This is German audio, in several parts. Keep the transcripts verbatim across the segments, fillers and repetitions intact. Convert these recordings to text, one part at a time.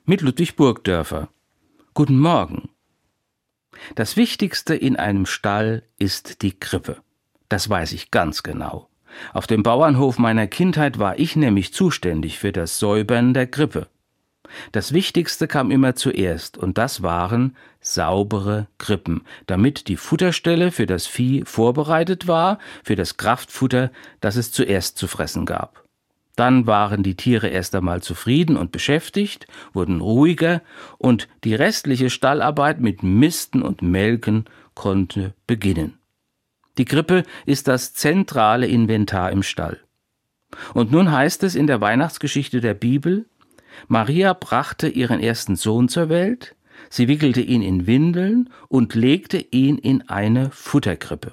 mit Ludwig Burgdörfer. Guten Morgen. Das Wichtigste in einem Stall ist die Krippe. Das weiß ich ganz genau. Auf dem Bauernhof meiner Kindheit war ich nämlich zuständig für das Säubern der Krippe. Das Wichtigste kam immer zuerst, und das waren saubere Krippen, damit die Futterstelle für das Vieh vorbereitet war, für das Kraftfutter, das es zuerst zu fressen gab. Dann waren die Tiere erst einmal zufrieden und beschäftigt, wurden ruhiger, und die restliche Stallarbeit mit Misten und Melken konnte beginnen. Die Krippe ist das zentrale Inventar im Stall. Und nun heißt es in der Weihnachtsgeschichte der Bibel: Maria brachte ihren ersten Sohn zur Welt, sie wickelte ihn in Windeln und legte ihn in eine Futterkrippe.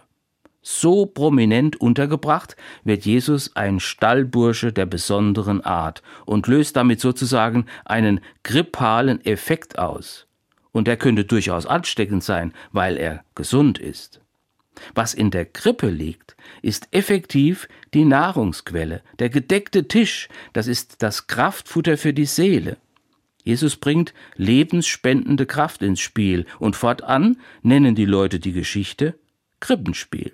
So prominent untergebracht wird Jesus ein Stallbursche der besonderen Art und löst damit sozusagen einen grippalen Effekt aus. Und er könnte durchaus ansteckend sein, weil er gesund ist. Was in der Krippe liegt, ist effektiv die Nahrungsquelle, der gedeckte Tisch, das ist das Kraftfutter für die Seele. Jesus bringt lebensspendende Kraft ins Spiel, und fortan nennen die Leute die Geschichte Krippenspiel.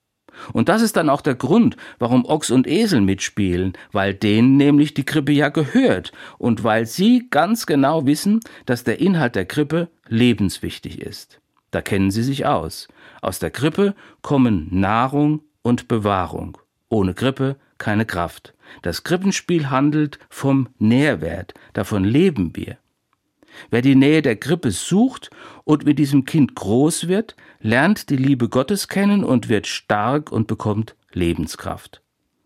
Und das ist dann auch der Grund, warum Ochs und Esel mitspielen, weil denen nämlich die Krippe ja gehört und weil sie ganz genau wissen, dass der Inhalt der Krippe lebenswichtig ist. Da kennen sie sich aus. Aus der Krippe kommen Nahrung und Bewahrung. Ohne Krippe keine Kraft. Das Krippenspiel handelt vom Nährwert, davon leben wir. Wer die Nähe der Krippe sucht und mit diesem Kind groß wird, lernt die Liebe Gottes kennen und wird stark und bekommt Lebenskraft.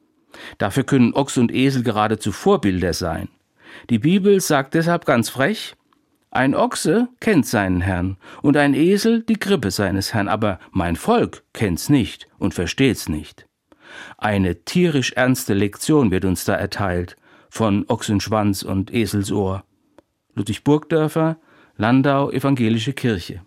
Dafür können Ochs und Esel geradezu Vorbilder sein. Die Bibel sagt deshalb ganz frech: Ein Ochse kennt seinen Herrn und ein Esel die Krippe seines Herrn, aber mein Volk kennt's nicht und versteht's nicht. Eine tierisch ernste Lektion wird uns da erteilt von Ochsenschwanz und Eselsohr. Ludwig Burgdörfer, Landau Evangelische Kirche.